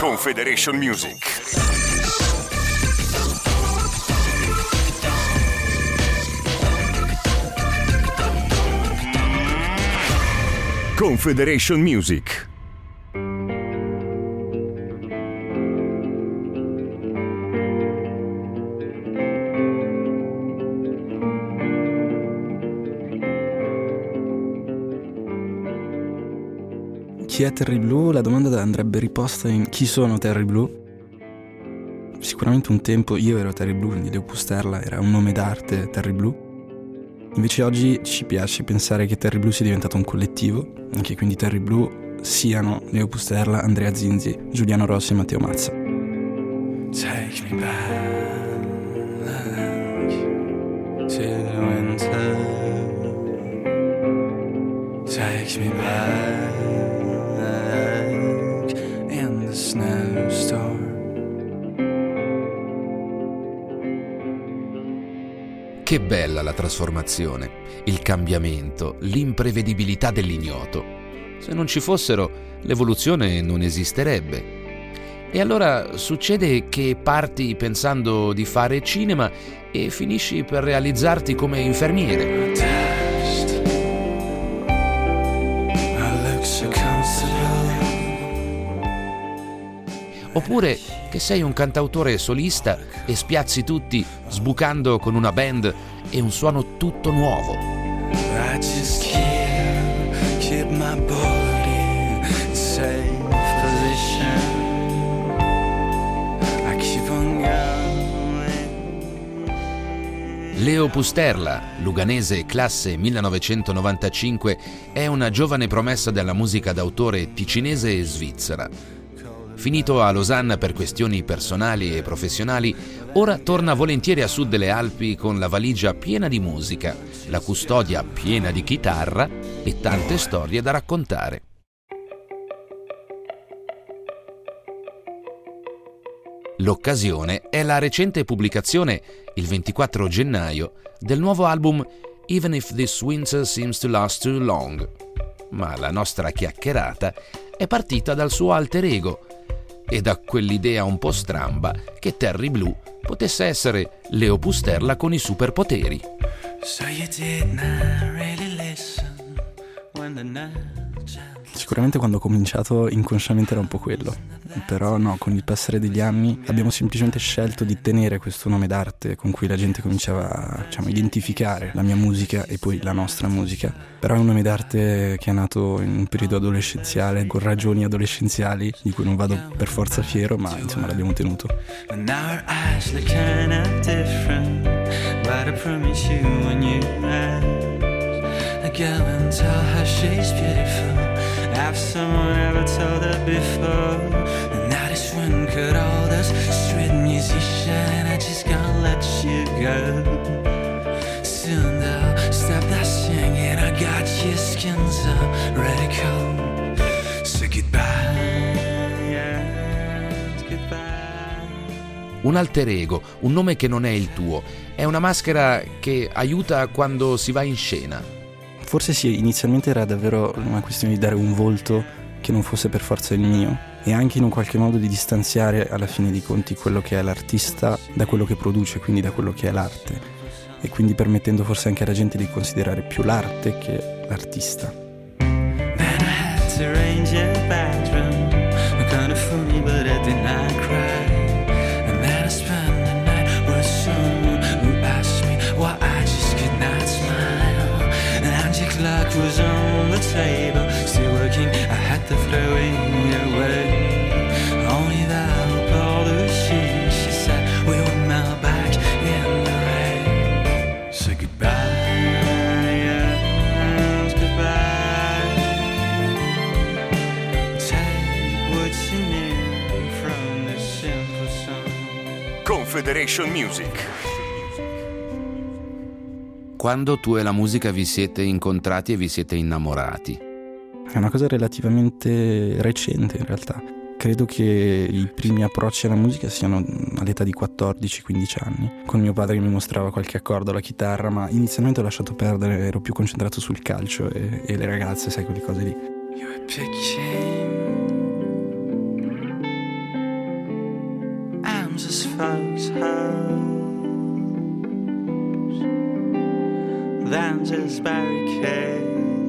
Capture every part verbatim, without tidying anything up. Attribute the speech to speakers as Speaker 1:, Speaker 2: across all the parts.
Speaker 1: Confederation Music. Confederation Music.
Speaker 2: Chi è Terry Blue? La domanda andrebbe riposta in chi sono Terry Blue? Sicuramente un tempo io ero Terry Blue, quindi Leo Pusterla era un nome d'arte, Terry Blue. Invece oggi ci piace pensare che Terry Blue sia diventato un collettivo, e che quindi Terry Blue siano Leo Pusterla, Andrea Zinzi, Giuliano Rossi e Matteo Mazza.
Speaker 3: Take me back to the winter. Take me back in the snowstorm.
Speaker 4: Che bella la trasformazione, il cambiamento, l'imprevedibilità dell'ignoto. Se non ci fossero, l'evoluzione non esisterebbe. E allora succede che parti pensando di fare cinema e finisci per realizzarti come infermiere. Oppure che sei un cantautore solista e spiazzi tutti sbucando con una band e un suono tutto nuovo.
Speaker 3: I just keep, keep my body in safe position. I keep on going.
Speaker 4: Leo Pusterla, luganese classe millenovecentonovantacinque, è una giovane promessa della musica d'autore ticinese e svizzera. Finito a Losanna per questioni personali e professionali, ora torna volentieri a sud delle Alpi con la valigia piena di musica, la custodia piena di chitarra e tante storie da raccontare. L'occasione è la recente pubblicazione, il ventiquattro gennaio, del nuovo album Even If This Winter Seems to Last Too Long. Ma la nostra chiacchierata è partita dal suo alter ego e da quell'idea un po' stramba che Terry Blue potesse essere Leo Pusterla con i superpoteri.
Speaker 3: So you did not really listen when the night.
Speaker 2: Sicuramente quando ho cominciato inconsciamente era un po' quello, però no, con il passare degli anni abbiamo semplicemente scelto di tenere questo nome d'arte con cui la gente cominciava a, diciamo, identificare la mia musica e poi la nostra musica. Però è un nome d'arte che è nato in un periodo adolescenziale, con ragioni adolescenziali di cui non vado per forza fiero, ma insomma l'abbiamo tenuto.
Speaker 3: And now our eyes look kind of different, but I promise you when you rise, I go and tell her she's beautiful. Have someone ever told her before? And now this wind could hold us, street musician, and I just can't let you go. Soon they'll stop that singing, I got your skins up, ready cold. So goodbye, yes, goodbye.
Speaker 4: Un alter ego, un nome che non è il tuo, è una maschera che aiuta quando si va in scena.
Speaker 2: Forse sì, inizialmente era davvero una questione di dare un volto che non fosse per forza il mio e anche in un qualche modo di distanziare alla fine dei conti quello che è l'artista da quello che produce, quindi da quello che è l'arte, e quindi permettendo forse anche alla gente di considerare più l'arte che l'artista.
Speaker 3: Then I had to arrange your bedroom, I'm gonna fool me but I did not cry. And then I spent the night with someone who asked me why I just could not smile. Your clock was on the table, still working, I had to throw it away. Only the hope all the shoes, she said, we were now back in the rain. So goodbye, yes, goodbye. Take what you need from this simple song.
Speaker 1: Confederation Music.
Speaker 4: Quando tu e la musica vi siete incontrati e vi siete innamorati?
Speaker 2: È una cosa relativamente recente in realtà. Credo che i primi approcci alla musica siano all'età di quattordici quindici anni, con mio padre che mi mostrava qualche accordo alla chitarra, ma inizialmente ho lasciato perdere, ero più concentrato sul calcio e, e le ragazze, sai, quelle cose lì.
Speaker 3: You're pitching folks' house than just barricades.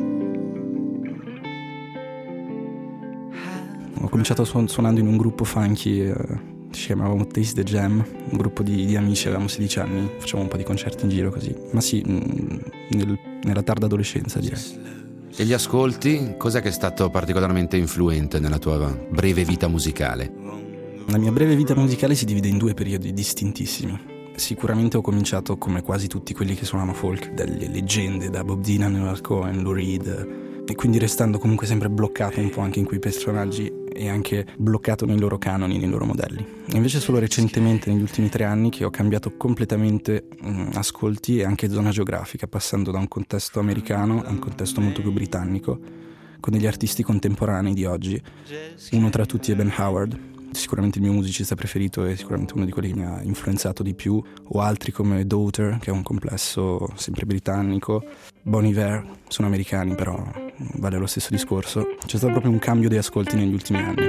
Speaker 2: Ho cominciato suon- suonando in un gruppo funky, eh, ci chiamavamo Taste the Jam, un gruppo di, di amici, avevamo sedici anni, facevamo un po' di concerti in giro così, ma sì, mh, nel, nella tarda adolescenza direi.
Speaker 4: E gli ascolti? Cos'è che è stato particolarmente influente nella tua breve vita musicale?
Speaker 2: La mia breve vita musicale si divide in due periodi distintissimi. Sicuramente ho cominciato come quasi tutti quelli che suonano folk, dalle leggende, da Bob Dylan, Leonard Cohen, Lou Reed, e quindi restando comunque sempre bloccato un po' anche in quei personaggi e anche bloccato nei loro canoni, nei loro modelli. E invece solo recentemente, negli ultimi tre anni, che ho cambiato completamente mh, ascolti e anche zona geografica, passando da un contesto americano a un contesto molto più britannico, con degli artisti contemporanei di oggi. Uno tra tutti è Ben Howard, sicuramente il mio musicista preferito e sicuramente uno di quelli che mi ha influenzato di più, o altri come Daughter, che è un complesso sempre britannico, Bon Iver, sono americani però vale lo stesso discorso. C'è stato proprio un cambio di ascolti negli ultimi anni.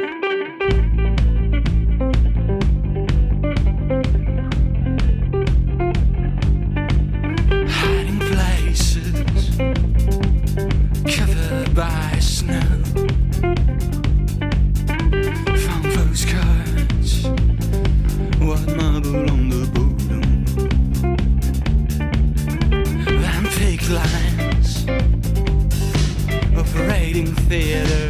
Speaker 3: Hiding places covered by snow. White marble on the bottom, and pig lines operating theaters.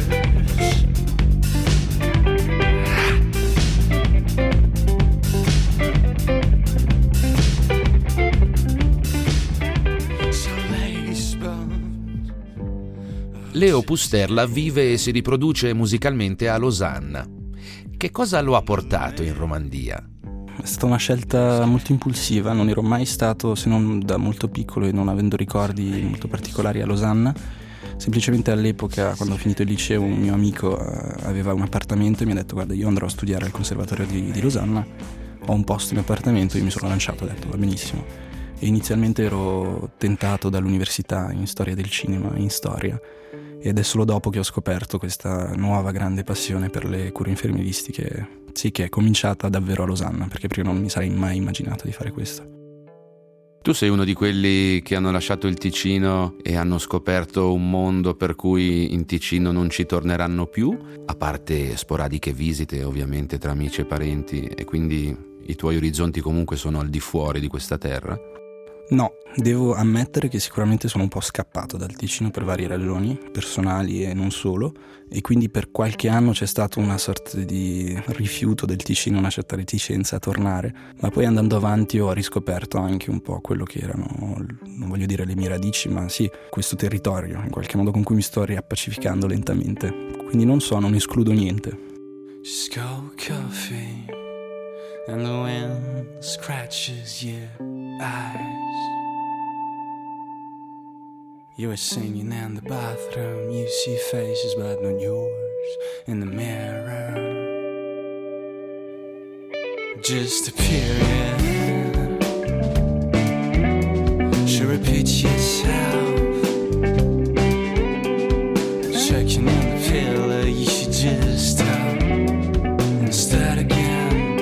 Speaker 4: Leo Pusterla vive e si riproduce musicalmente a Losanna. Che cosa lo ha portato in Romandia?
Speaker 2: È stata una scelta molto impulsiva, non ero mai stato, se non da molto piccolo e non avendo ricordi molto particolari, a Losanna. Semplicemente all'epoca, quando ho finito il liceo, un mio amico aveva un appartamento e mi ha detto: guarda, io andrò a studiare al conservatorio di, di Losanna, ho un posto in appartamento, io mi sono lanciato, ho detto va benissimo. E inizialmente ero tentato dall'università in storia del cinema, in storia, ed è solo dopo che ho scoperto questa nuova grande passione per le cure infermieristiche, sì, che è cominciata davvero a Losanna, perché prima non mi sarei mai immaginato di fare questo.
Speaker 4: Tu sei uno di quelli che hanno lasciato il Ticino e hanno scoperto un mondo per cui in Ticino non ci torneranno più, a parte sporadiche visite ovviamente tra amici e parenti, e quindi i tuoi orizzonti comunque sono al di fuori di questa terra?
Speaker 2: No, devo ammettere che sicuramente sono un po' scappato dal Ticino per varie ragioni, personali e non solo, e quindi per qualche anno c'è stato una sorta di rifiuto del Ticino, una certa reticenza a tornare, ma poi andando avanti ho riscoperto anche un po' quello che erano, non voglio dire le mie radici, ma sì, questo territorio, in qualche modo con cui mi sto riappacificando lentamente, quindi non so, non escludo niente.
Speaker 3: Just go coffee and the wind scratches your eyes. You were singing in the bathroom, you see faces but not yours in the mirror. Just a period, so repeat yourself. Checking in the pillow, you should just stop and start again.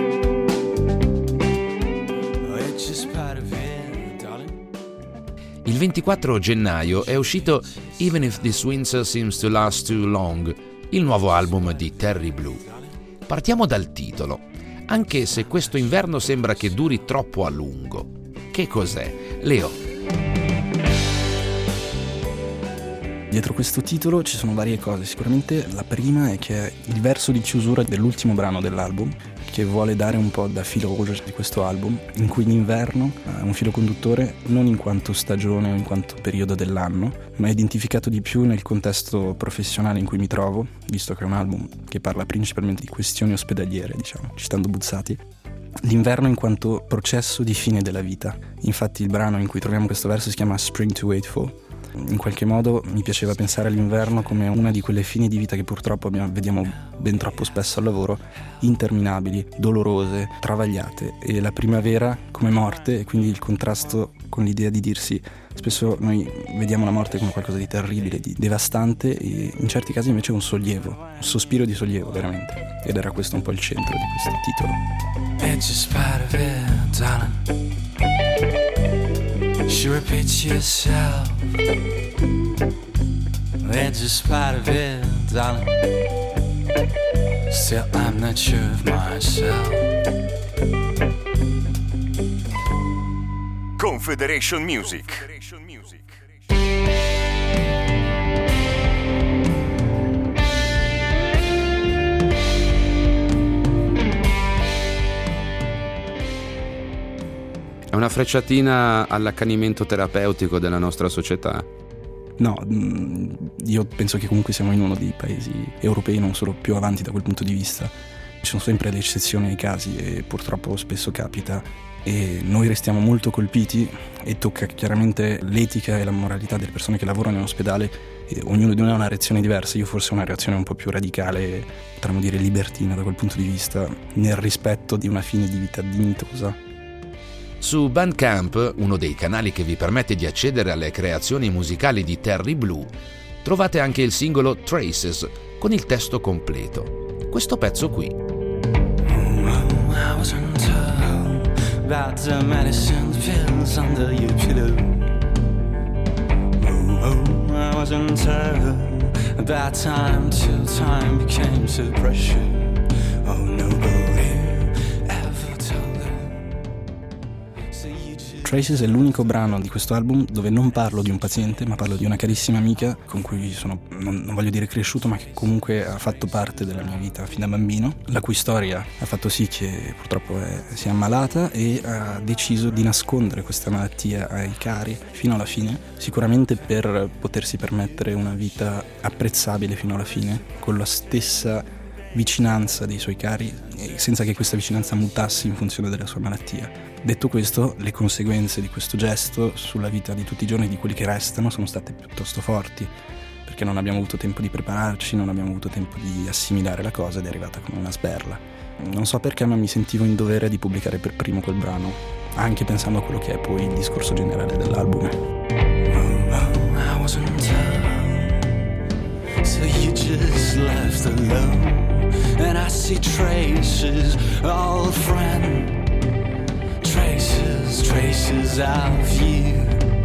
Speaker 3: Oh, it's just part of it, darling.
Speaker 4: Il ventiquattro gennaio è uscito Even If This Winter Seems to Last Too Long, il nuovo album di Terry Blue. Partiamo dal titolo, anche se questo inverno sembra che duri troppo a lungo. Che cos'è? Leo.
Speaker 2: Dietro questo titolo ci sono varie cose, sicuramente la prima è che è il verso di chiusura dell'ultimo brano dell'album, che vuole dare un po' da filo rouge di questo album, in cui l'inverno è un filo conduttore non in quanto stagione o in quanto periodo dell'anno, ma è identificato di più nel contesto professionale in cui mi trovo, visto che è un album che parla principalmente di questioni ospedaliere, diciamo, citando Buzzati. L'inverno in quanto processo di fine della vita. Infatti il brano in cui troviamo questo verso si chiama Spring to Wait For. In qualche modo mi piaceva pensare all'inverno come una di quelle fini di vita che purtroppo abbiamo, vediamo ben troppo spesso al lavoro, interminabili, dolorose, travagliate, e la primavera come morte, e quindi il contrasto con l'idea di dirsi, spesso noi vediamo la morte come qualcosa di terribile, di devastante, e in certi casi invece è un sollievo, un sospiro di sollievo veramente, ed era questo un po' il centro di questo titolo.
Speaker 3: It's just part of it, darling. She repeats yourself. It's just part of it, darling. Still I'm not sure of myself.
Speaker 1: Confederation Music.
Speaker 5: È una frecciatina all'accanimento terapeutico della nostra società.
Speaker 2: No, io penso che comunque siamo in uno dei paesi europei non solo più avanti da quel punto di vista. Ci sono sempre le eccezioni ai casi e purtroppo spesso capita, e noi restiamo molto colpiti e tocca chiaramente l'etica e la moralità delle persone che lavorano in ospedale, e ognuno di noi ha una reazione diversa. Io forse ho una reazione un po' più radicale, potremmo dire libertina da quel punto di vista, nel rispetto di una fine di vita dignitosa.
Speaker 4: Su Bandcamp, uno dei canali che vi permette di accedere alle creazioni musicali di Terry Blue, trovate anche il singolo Traces con il testo completo. Questo pezzo qui.
Speaker 3: I wasn't told about the medicine pills under your pillow. Oh, oh, I wasn't told about time till time became so precious. Oh, nobody ever told her. So you just...
Speaker 2: Traces è l'unico brano di questo album dove non parlo di un paziente, ma parlo di una carissima amica con cui sono, non, non voglio dire cresciuto, ma che comunque ha fatto parte della mia vita fin da bambino, la cui storia ha fatto sì che purtroppo è, si è ammalata e ha deciso di nascondere questa malattia ai cari fino alla fine, sicuramente per potersi permettere una vita apprezzabile fino alla fine, con la stessa vicinanza dei suoi cari, senza che questa vicinanza mutasse in funzione della sua malattia. Detto questo, le conseguenze di questo gesto sulla vita di tutti i giorni di quelli che restano sono state piuttosto forti, perché non abbiamo avuto tempo di prepararci, non abbiamo avuto tempo di assimilare la cosa ed è arrivata come una sberla. Non so perché, ma mi sentivo in dovere di pubblicare per primo quel brano, anche pensando a quello che è poi il discorso generale dell'album.
Speaker 3: Oh, oh, I wasn't told, so you just left alone. And I see traces, old friend, traces, traces of you.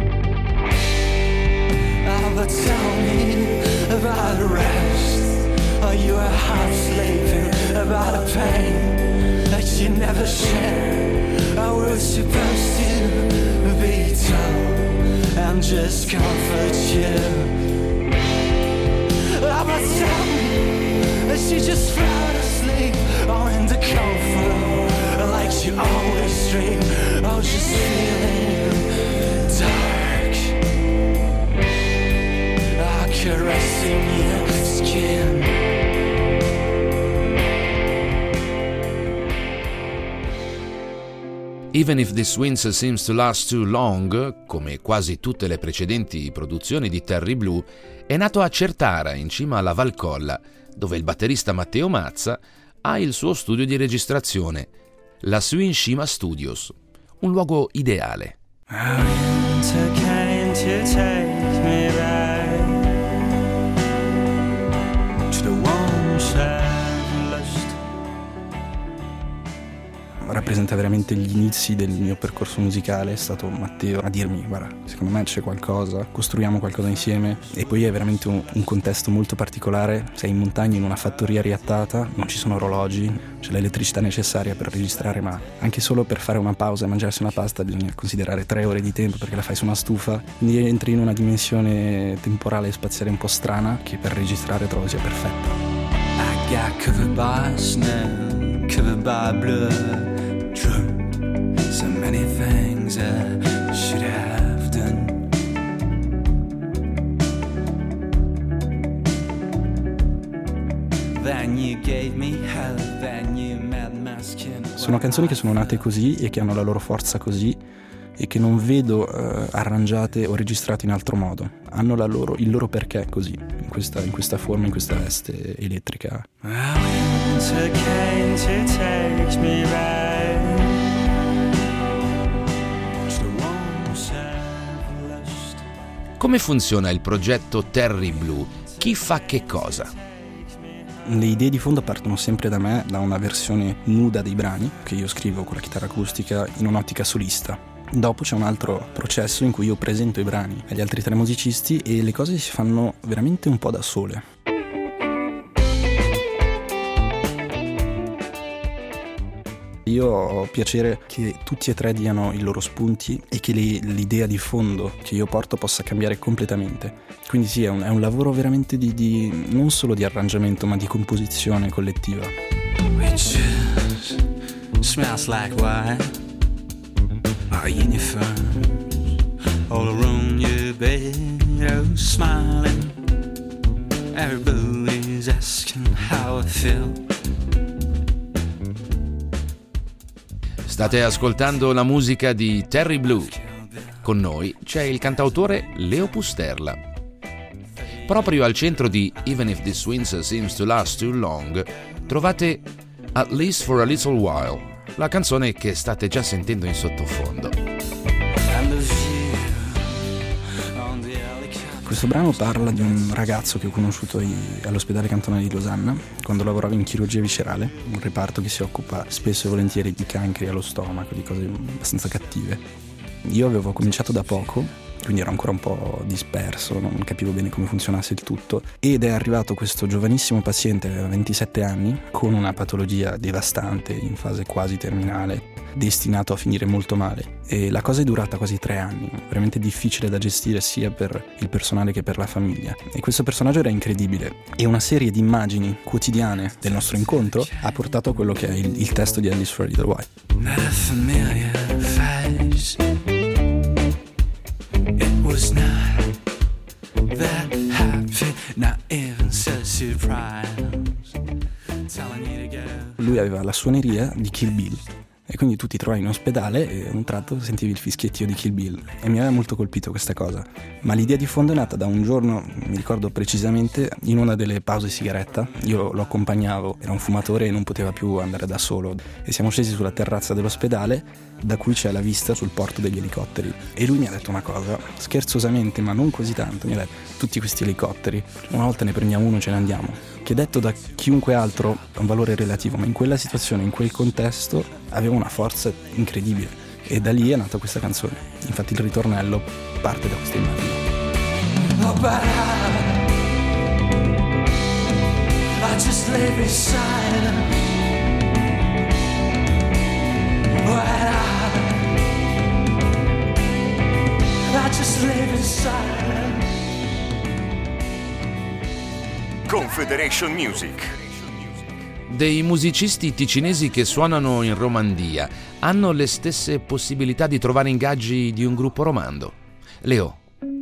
Speaker 3: Oh, but tell me about rest. Are you a half slaving about a pain that you never shared? I was supposed to be told and just comfort you. Oh, but tell me, she just fell asleep, or in the comfort, like she always dream. Oh, just feeling dark, oh, caressing your skin.
Speaker 4: Even If This Winds Seems to Last Too Long, come quasi tutte le precedenti produzioni di Terry Blue, è nato a Certara, in cima alla Valcolla, dove il batterista Matteo Mazza ha il suo studio di registrazione, la Swing Shima Studios, un luogo ideale.
Speaker 2: Rappresenta veramente gli inizi del mio percorso musicale. È stato Matteo a dirmi: guarda, secondo me c'è qualcosa, costruiamo qualcosa insieme. E poi è veramente un, un contesto molto particolare. Sei in montagna, in una fattoria riattata, non ci sono orologi, c'è l'elettricità necessaria per registrare, ma anche solo per fare una pausa e mangiarsi una pasta bisogna considerare tre ore di tempo, perché la fai su una stufa. Quindi entri in una dimensione temporale e spaziale un po' strana, che per registrare trovo sia perfetta.
Speaker 3: I got covered by snow, covered by blood. True, so many things I should have done. Then you gave me hope, then you made my skin.
Speaker 2: Sono canzoni che sono nate così e che hanno la loro forza così, e che non vedo uh, arrangiate o registrate in altro modo. Hanno la loro, il loro perché così, in questa, in questa forma, in questa veste elettrica.
Speaker 3: Winter came to take me back to the warm side.
Speaker 4: Come funziona il progetto Terry Blue? Chi fa che cosa?
Speaker 2: Le idee di fondo partono sempre da me, da una versione nuda dei brani che io scrivo con la chitarra acustica in un'ottica solista. Dopo c'è un altro processo in cui io presento i brani agli altri tre musicisti e le cose si fanno veramente un po' da sole. Io ho piacere che tutti e tre diano i loro spunti e che le, l'idea di fondo che io porto possa cambiare completamente. Quindi sì, è un, è un lavoro veramente di, di non solo di arrangiamento, ma di composizione collettiva.
Speaker 3: Witches, smells like wine. Are you in your phone? All around your bed, oh, smiling. Everybody's asking how I feel.
Speaker 4: State ascoltando la musica di Terry Blue. Con noi c'è il cantautore Leo Pusterla. Proprio al centro di Even If This Winter Seems to Last Too Long trovate At Least for a Little While, la canzone che state già sentendo in sottofondo.
Speaker 2: Questo brano parla di un ragazzo che ho conosciuto ai, all'ospedale cantonale di Losanna quando lavoravo in chirurgia viscerale, un reparto che si occupa spesso e volentieri di cancri allo stomaco, di cose abbastanza cattive. Io avevo cominciato da poco, quindi ero ancora un po' disperso, non capivo bene come funzionasse il tutto, ed è arrivato questo giovanissimo paziente, aveva ventisette anni, con una patologia devastante in fase quasi terminale, destinato a finire molto male, e la cosa è durata quasi tre anni, veramente difficile da gestire sia per il personale che per la famiglia, e questo personaggio era incredibile, e una serie di immagini quotidiane del nostro incontro ha portato a quello che è il, il testo di Alice for a Little While.
Speaker 3: Not a familiar face. It was not that happy, not even so surprised. Telling you to go.
Speaker 2: Lui aveva la suoneria di Kill Bill e quindi tu ti trovavi in ospedale e a un tratto sentivi il fischiettio di Kill Bill e mi aveva molto colpito questa cosa, ma l'idea di fondo è nata da un giorno, mi ricordo precisamente, in una delle pause sigaretta. Io lo accompagnavo, era un fumatore e non poteva più andare da solo, e siamo scesi sulla terrazza dell'ospedale da cui c'è la vista sul porto degli elicotteri, e lui mi ha detto una cosa, scherzosamente ma non così tanto, mi ha detto: tutti questi elicotteri, una volta ne prendiamo uno e ce ne andiamo, che detto da chiunque altro ha un valore relativo, ma in quella situazione, in quel contesto, aveva una forza incredibile, e da lì è nata questa canzone. Infatti il ritornello parte da questa immagine.
Speaker 3: Oh, but I, I just lay beside him. But I, I just lay beside him.
Speaker 1: Confederation Music.
Speaker 4: Dei musicisti ticinesi che suonano in Romandia hanno le stesse possibilità di trovare ingaggi di un gruppo romando? Leo.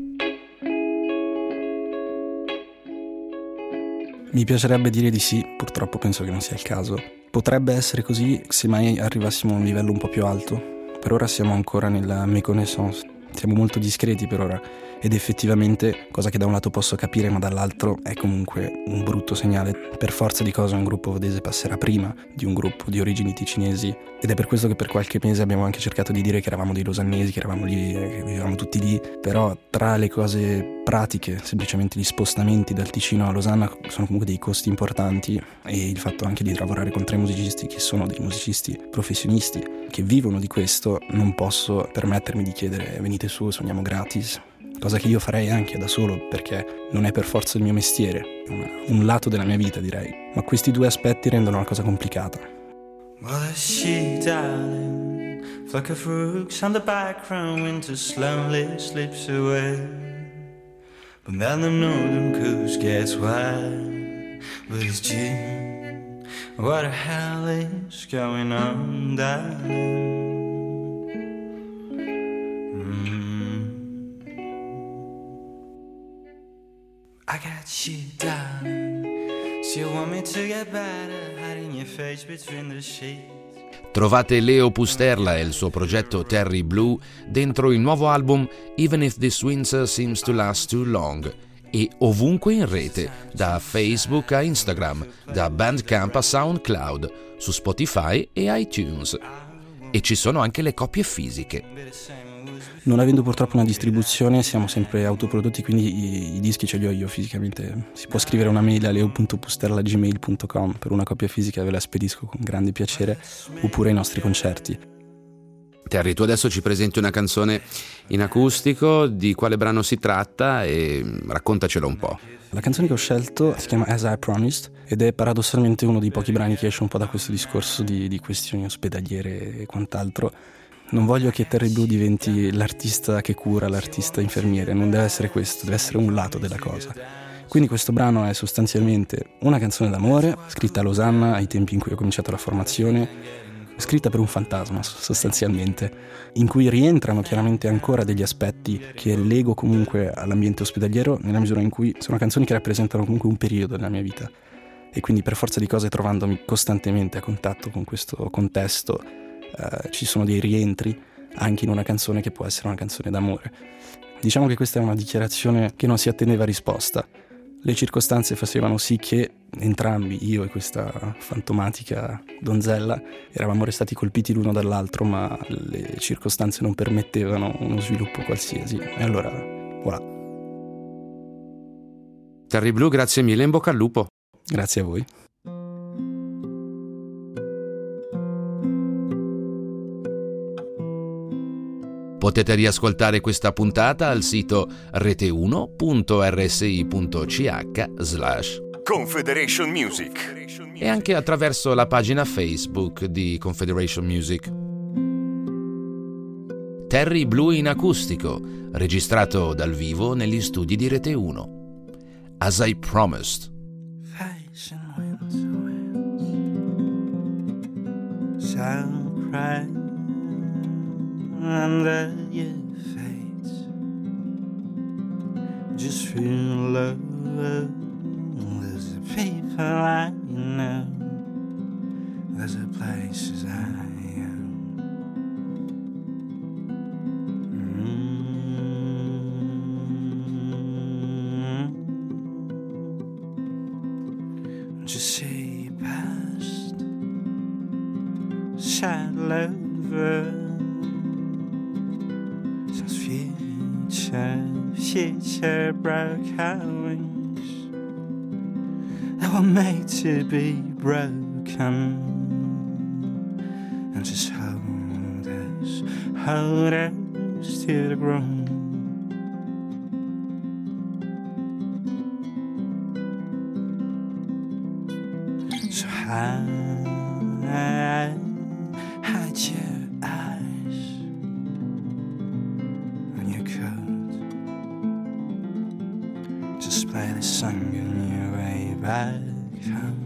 Speaker 2: Mi piacerebbe dire di sì, purtroppo penso che non sia il caso. Potrebbe essere così se mai arrivassimo a un livello un po' più alto. Per ora siamo ancora nella méconnaissance. Siamo molto discreti per ora, ed effettivamente, cosa che da un lato posso capire ma dall'altro è comunque un brutto segnale. Per forza di cose un gruppo vodese passerà prima di un gruppo di origini ticinesi, ed è per questo che per qualche mese abbiamo anche cercato di dire che eravamo dei losannesi, che eravamo lì, che vivevamo tutti lì. Però tra le cose pratiche, semplicemente gli spostamenti dal Ticino a Losanna sono comunque dei costi importanti, e il fatto anche di lavorare con tre musicisti che sono dei musicisti professionisti che vivono di questo, non posso permettermi di chiedere venite su, suoniamo gratis, cosa che io farei anche da solo perché non è per forza il mio mestiere, è una, un lato della mia vita, direi, ma questi due aspetti rendono la cosa complicata.
Speaker 3: Well, the she, darling, flock of rooks on the background, winter slowly slips away. But then the northern coast gets wild, but it's June. What the hell is going on, darling? Mm. I got you, darling. So you want me to get better, hiding your face between the sheets.
Speaker 4: Trovate Leo Pusterla e il suo progetto Terry Blue dentro il nuovo album Even If This Winter Seems to Last Too Long e ovunque in rete, da Facebook a Instagram, da Bandcamp a SoundCloud, su Spotify e iTunes. E ci sono anche le copie fisiche.
Speaker 2: Non avendo purtroppo una distribuzione siamo sempre autoprodotti, quindi i, i dischi ce li ho io fisicamente. Si può scrivere una mail a leo punto pusterla chiocciola gmail punto com per una copia fisica, ve la spedisco con grande piacere, oppure ai nostri concerti.
Speaker 5: Terry, tu adesso ci presenti una canzone in acustico, di quale brano si tratta e raccontacelo un po'.
Speaker 2: La canzone che ho scelto si chiama As I Promised ed è paradossalmente uno dei pochi brani che esce un po' da questo discorso di, di questioni ospedaliere e quant'altro. Non voglio che Terry Blue diventi l'artista che cura, l'artista infermiere, non deve essere questo, deve essere un lato della cosa. Quindi questo brano è sostanzialmente una canzone d'amore, scritta a Losanna ai tempi in cui ho cominciato la formazione, scritta per un fantasma sostanzialmente, in cui rientrano chiaramente ancora degli aspetti che lego comunque all'ambiente ospedaliero, nella misura in cui sono canzoni che rappresentano comunque un periodo della mia vita, e quindi per forza di cose, trovandomi costantemente a contatto con questo contesto, eh, ci sono dei rientri anche in una canzone che può essere una canzone d'amore. Diciamo che questa è una dichiarazione che non si attendeva risposta. Le circostanze facevano sì che entrambi, io e questa fantomatica donzella, eravamo restati colpiti l'uno dall'altro, ma le circostanze non permettevano uno sviluppo qualsiasi. E allora, voilà.
Speaker 5: Terry Blue, grazie mille, in bocca al lupo.
Speaker 2: Grazie a voi.
Speaker 4: Potete riascoltare questa puntata al sito rete uno punto erre esse i punto ci acca slash
Speaker 1: Confederation Music
Speaker 4: e anche attraverso la pagina Facebook di Confederation Music. Terry Blue in acustico, registrato dal vivo negli studi di Rete uno. As I Promised.
Speaker 3: Under your face, just feel love. There's a people I know, there's a places I am. Mm-hmm. Just say past, sad lover. Future, future broke our wings. They were made to be broken. And just hold us, hold us to the ground. So hide, hide your eyes on your coat. Just play the song on your way back home.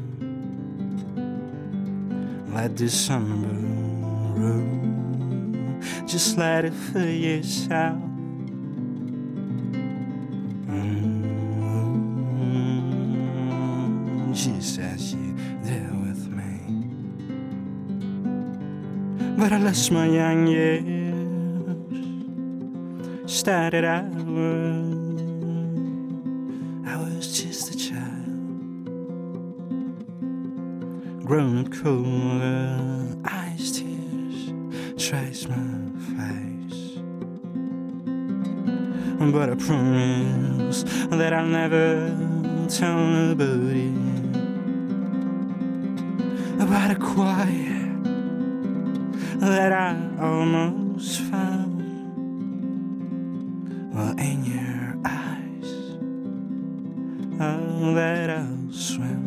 Speaker 3: Let December roll. Just let it for yourself. Mm-hmm. Just as you did with me. But I lost my young years. Started out, I was just a child, grown up colder, eyes, tears, trace my face. But I promise that I'll never tell nobody about a quiet that I almost found. Well, in your eyes, oh, that I'll swim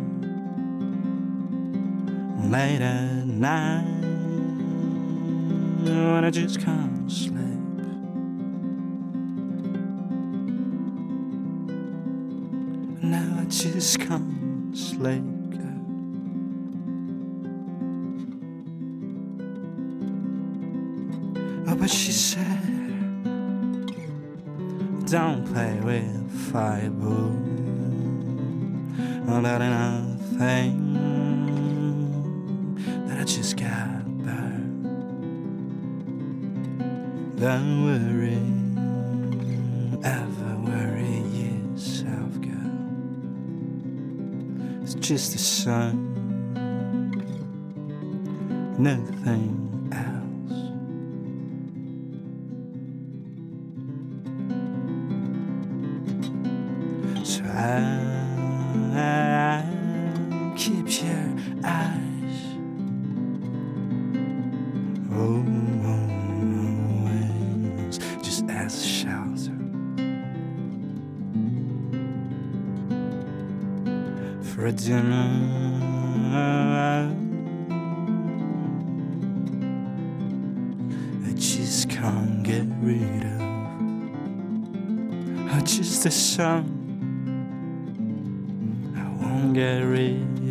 Speaker 3: late at night when I just can't sleep. Now I just can't sleep. Oh, but she said, don't play with fireball. Oh, that ain't nothing that I just got burned. Don't worry, ever worry yourself, girl. It's just the sun, nothing else. I keep your eyes always just as a shelter for a dinner I just can't get rid of. Or just a song I won't get rid